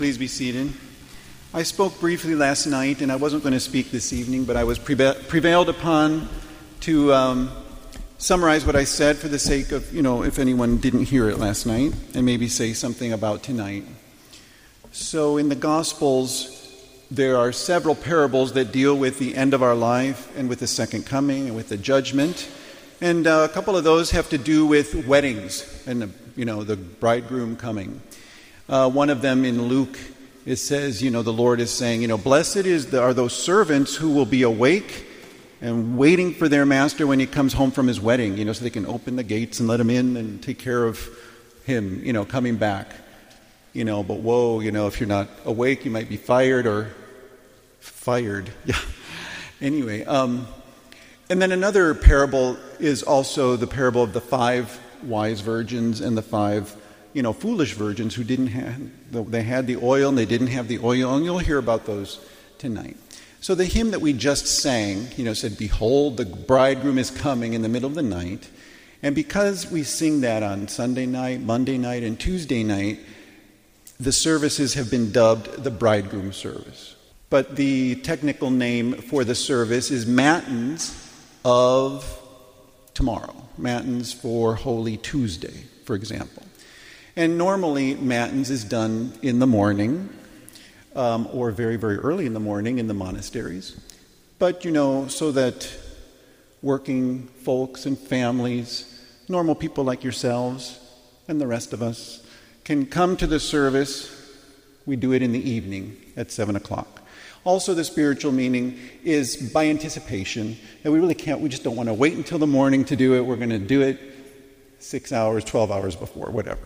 Please be seated. I spoke briefly last night, and I wasn't going to speak this evening, but I was prevailed upon to summarize what I said for the sake of, if anyone didn't hear it last night, and maybe say something about tonight. So in the Gospels, there are several parables that deal with the end of our life and with the second coming and with the judgment. And a couple of those have to do with weddings and, the bridegroom coming. One of them in Luke, it says, the Lord is saying, blessed are those servants who will be awake and waiting for their master when he comes home from his wedding, so they can open the gates and let him in and take care of him, coming back. But whoa, if you're not awake, you might be fired. Yeah. Anyway, and then another parable is also the parable of the 5 wise virgins and the 5 foolish virgins who they had the oil and they didn't have the oil, and you'll hear about those tonight. So the hymn that we just sang, said, "Behold, the bridegroom is coming in the middle of the night." And because we sing that on Sunday night, Monday night, and Tuesday night, the services have been dubbed the bridegroom service. But the technical name for the service is Matins of tomorrow. Matins for Holy Tuesday, for example. And normally, Matins is done in the morning, or very, very early in the morning in the monasteries. But, so that working folks and families, normal people like yourselves and the rest of us, can come to the service, we do it in the evening at 7 o'clock. Also, the spiritual meaning is by anticipation, and we just don't want to wait until the morning to do it. We're going to do it 6 hours, 12 hours before, whatever.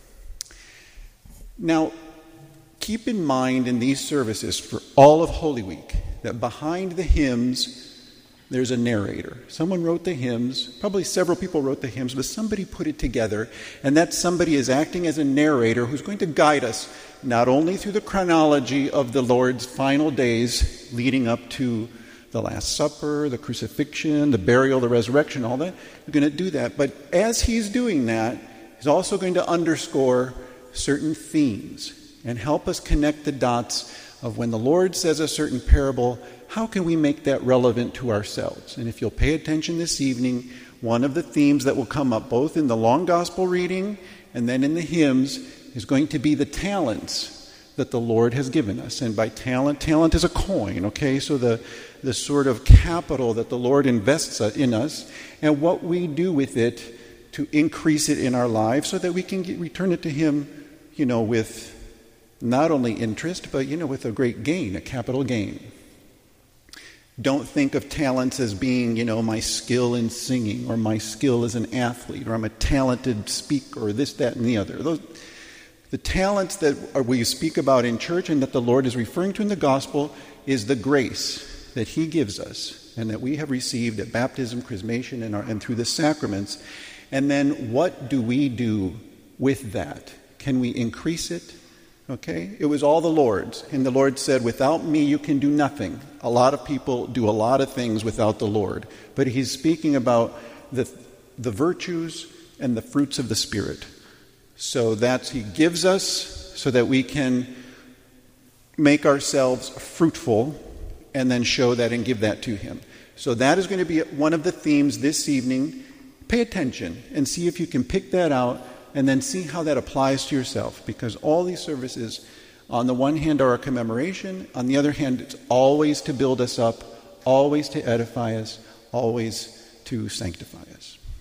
Now, keep in mind in these services for all of Holy Week that behind the hymns, there's a narrator. Someone wrote the hymns, probably several people wrote the hymns, but somebody put it together, and that somebody is acting as a narrator who's going to guide us not only through the chronology of the Lord's final days leading up to the Last Supper, the crucifixion, the burial, the resurrection, all that. We're going to do that. But as he's doing that, he's also going to underscore certain themes and help us connect the dots of when the Lord says a certain parable, how can we make that relevant to ourselves? And if you'll pay attention this evening, one of the themes that will come up both in the long gospel reading and then in the hymns is going to be the talents that the Lord has given us. And by talent is a coin, okay? So the sort of capital that the Lord invests in us and what we do with it to increase it in our lives so that we can return it to Him, with not only interest, but, with a great gain, a capital gain. Don't think of talents as being, my skill in singing or my skill as an athlete or I'm a talented speaker or this, that, and the other. The talents that we speak about in church and that the Lord is referring to in the gospel is the grace that He gives us and that we have received at baptism, chrismation, and through the sacraments. And then what do we do with that? Can we increase it? Okay? It was all the Lord's. And the Lord said, without me you can do nothing. A lot of people do a lot of things without the Lord. But He's speaking about the virtues and the fruits of the Spirit. So He gives us so that we can make ourselves fruitful and then show that and give that to Him. So that is going to be one of the themes this evening. Pay attention and see if you can pick that out and then see how that applies to yourself. Because all these services, on the one hand, are a commemoration. On the other hand, it's always to build us up, always to edify us, always to sanctify us.